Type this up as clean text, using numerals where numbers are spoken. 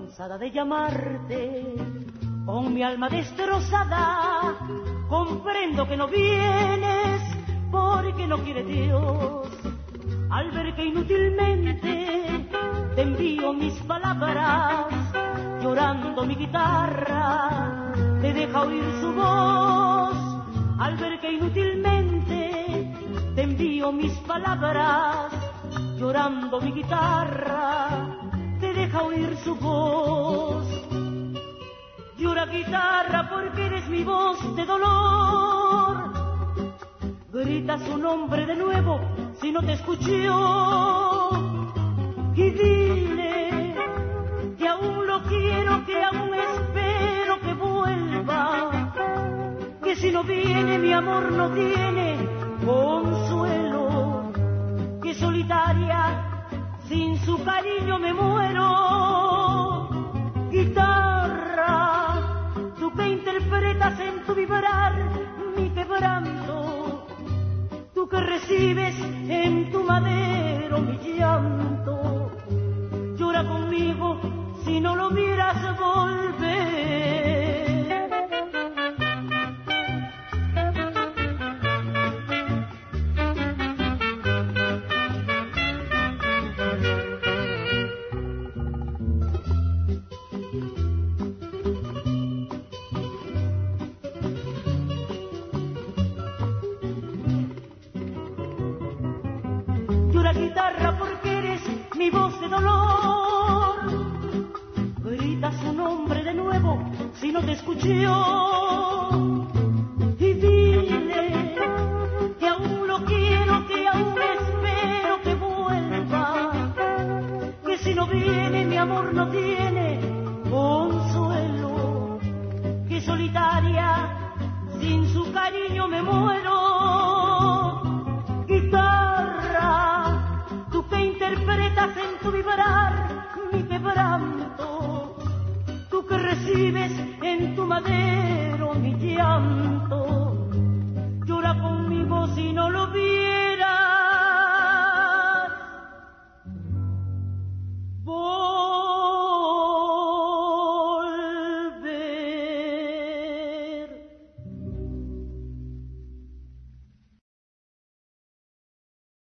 cansada de llamarte, con mi alma destrozada, comprendo que no vienes porque no quiere Dios. Al ver que inútilmente te envío mis palabras, llorando mi guitarra te deja oír su voz. Al ver que inútilmente te envío mis palabras, llorando mi guitarra te deja oír su voz. Llora guitarra porque eres mi voz de dolor, grita su nombre de nuevo si no te escuchó, y dile que aún lo quiero, que aún espero que vuelva, que si no viene mi amor no tiene consuelo, que solitaria sin su cariño me muero. Guitarra, tú que interpretas en tu vibrar mi quebranto, tú que recibes en tu madero mi llanto, llora conmigo si no lo miras volver. Guitarra porque eres mi voz de dolor, grita su nombre de nuevo si no te escuchó, y dile que aún lo quiero, que aún espero que vuelva, que si no viene mi amor no tiene consuelo, que solitaria sin su cariño me muero. Interpretas en tu vibrar mi quebranto, tú que recibes en tu madero mi